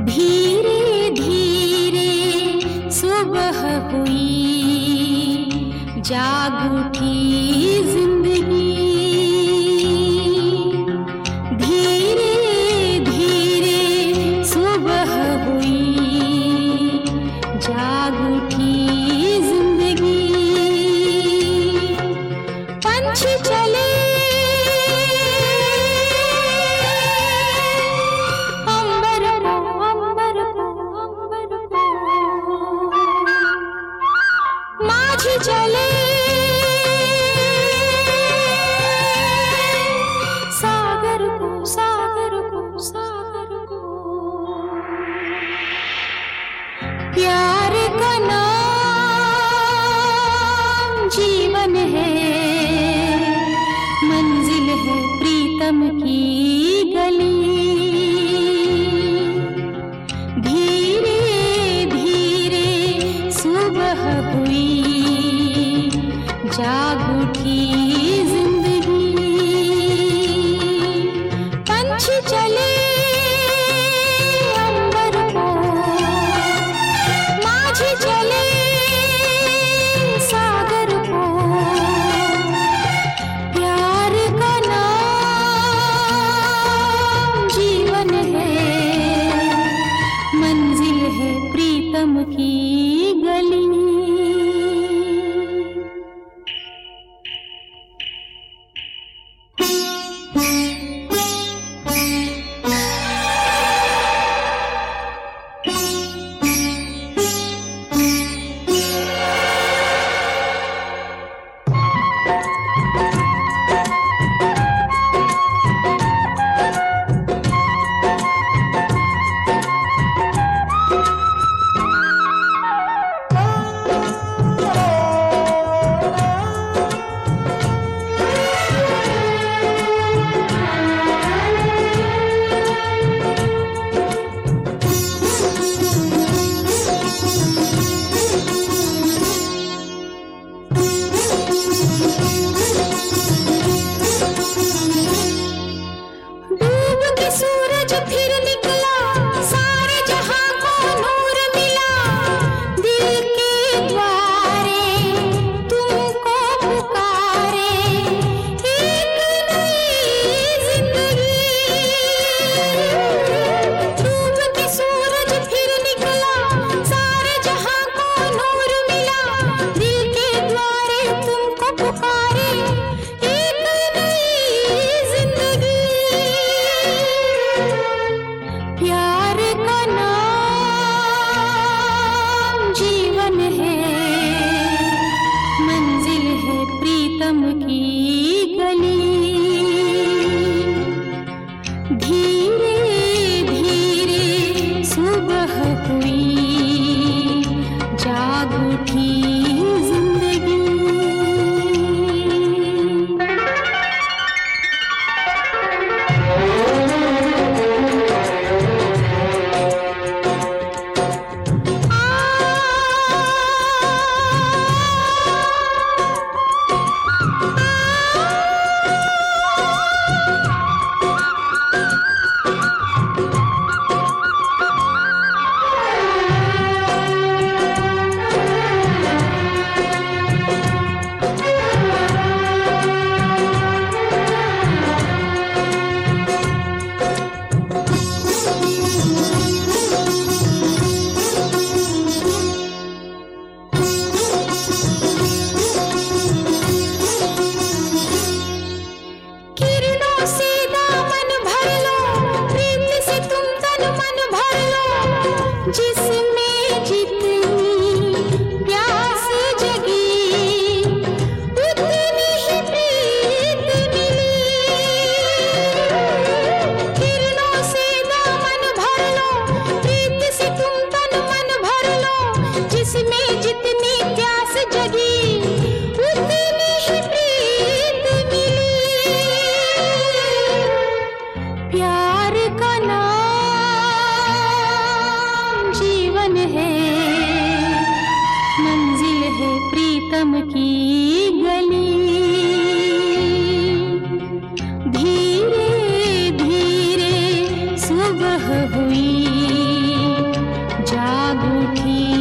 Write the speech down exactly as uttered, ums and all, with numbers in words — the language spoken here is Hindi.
धीरे धीरे सुबह हुई, जाग उठी जिंदगी। धीरे धीरे सुबह हुई, जाग उठी जिंदगी। पंछी चले अंबर को, अंबर को, अंबर को। माझी चले सागर को, सागर को, सागर को। प्यार का नाम जीवन है, मंजिल है प्रीतम की गली। धीरे धीरे सुबह हुई, जाग उठी जिंदगी। पंछी चले अंबर को, माझी चले सागर को। प्यार का नाम जीवन है, मंजिल है प्रीतम की गली। सूरज फिर निकला, सारे जहां को नूर मिला। दिल के द्वारे तुमको पुकारे, एक नई जिंदगी। डूबते सूरज फिर निकला, सारे जहां को नूर मिला। दिल के द्वारे तुमको पुकारे, एक नई जिंदगी। प्यार का नाम जीवन है, मंजिल है प्रीतम की गली। धीरे धीरे सुबह हुई, जाग उठी जिंदगी। जिसमें जितनी प्यास जगी, उतनी ही प्रीत मिली। किरणों से दामन भर लो, प्रीत से तुम तन मन भर लो। जिसमें जितनी प्यास जगी, उतनी ही प्रीत मिली। प्यार का नाम जीवन है, मंजिल है प्रीतम की गली। धीरे धीरे सुबह हुई, जाग उठी।